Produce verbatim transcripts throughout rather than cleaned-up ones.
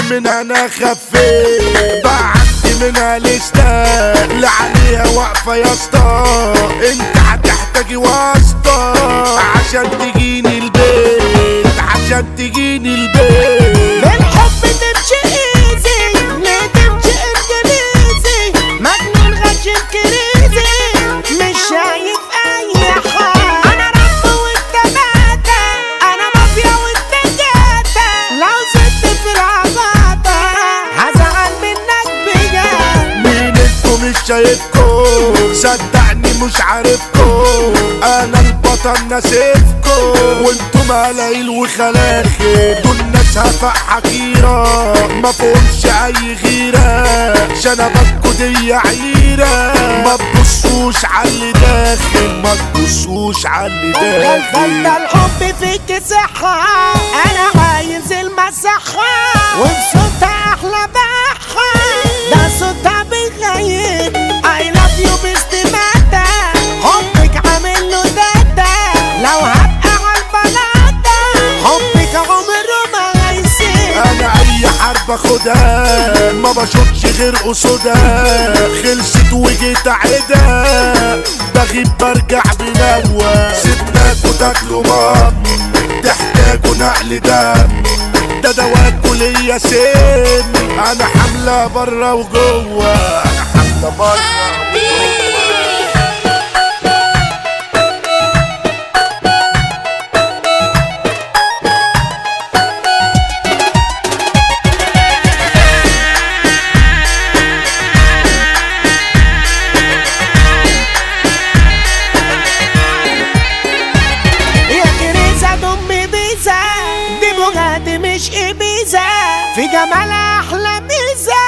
من انا خفيت بعدي منها لسه اللي عليها واقفة يا اسطى. انت هتحتاجي واسطة عشان تجيني البيت، عشان تجيني البيت. بالحب تمشي ايزي، ليه تمشي انجليزي؟ مجنون غشيم كريزي، مش شايف اي حاجة. انا رب وانت ماتة، انا مافيا وانت جاتة. لو زدت في العباطة هزعل منك بجد. مين انتو مش شايفكم، صدقني مش عارفكم. انا البطل ناسفكم وانتو ملايل وخلاخر. دول ناس هفق حكيرة مفهومش اي غيرة، شنباتكو دي عيرة. ما تبصوش عاللي داخل، ما تبصوش عاللي داخل. ده الحب فيك صحة، انا عايز المسحة وبصوتها احلى بحة. ده صوتها بيغير I love you باستماتة، حبك عامل له داتا. لو هبقى عالبلاطة حبك عمره ما هيسيب. انا اي حرب اخدها ما بشوفش غير قصودها. خلصت وجيت اعيدها، بغيب برجع بنوى. سيبناكوا تاكلوا مام، تحتاجوا نقل دم. ده دواكوا ليا سن، انا حاملة برا وجوه، انا حاملة برا. مش إبيزة، في جمالها أحلى ميزة.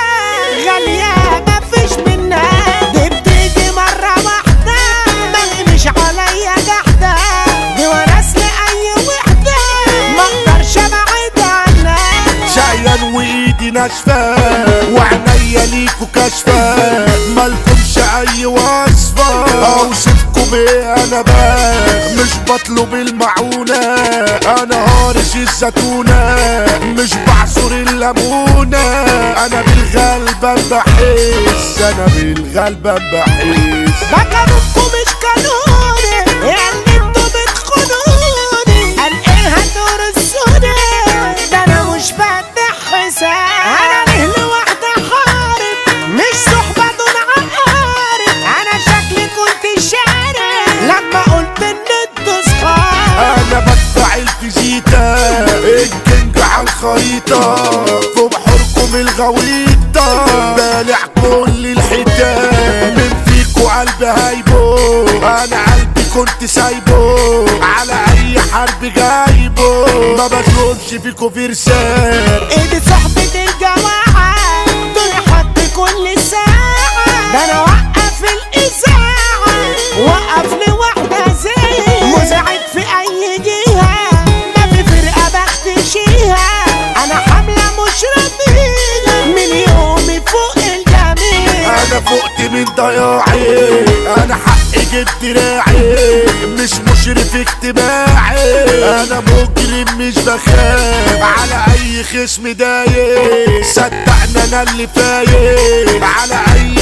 غالية مفيش منها، دي بتيجي مرة واحدة. دماغي مش عليا جحدة، دي ورث لأي وحدة. مقدرش أبعد عنها، شقيان وإيدي ناشفة وعنيا ليكوا كاشفة. مالكمش أي وصفة أوصفكوا بيه أنا بس. مش بطلب المعونة، أنا هارش الزتونة، مش بعصر الليمونة. أنا بالغلبة بحس، أنا بالغلبة بحس. ده قانونكوا مش قانوني، يعني انتوا بتخونوني. أنقلها دور السودة، ده أنا مش فاتح حساب. أنا ليه لوحدي حارب، مش صحبة دون عقارب. أنا شكلي كنت شارب لما قلت إن انتوا صحاب. أنا بدفع الفيزيتا الكينج عالخريطة، في بحوركم الغويطة بالع كل الحيتان. من فيكو قلبي هايبو، أنا قلبي كنت سايبه على أي حرب جايبه. ما بشوفش فيكو فرسان، ايدي صحبة الجماعة دول حد كل ساعة. ده أنا وقف الإذاعة، وقف لي واحدة زي مزعج في أي جهة. ما في فرقة بختشيها، أنا حاملة مش رميلة من يومي فوق الجميع. أنا فقت من ضياعي، أنا حقي جبت دراعي، مش مشرف اجتماعي. أنا مجرم مش بخاف على أي خصم دايق، صدقني أنا اللي فايق على أي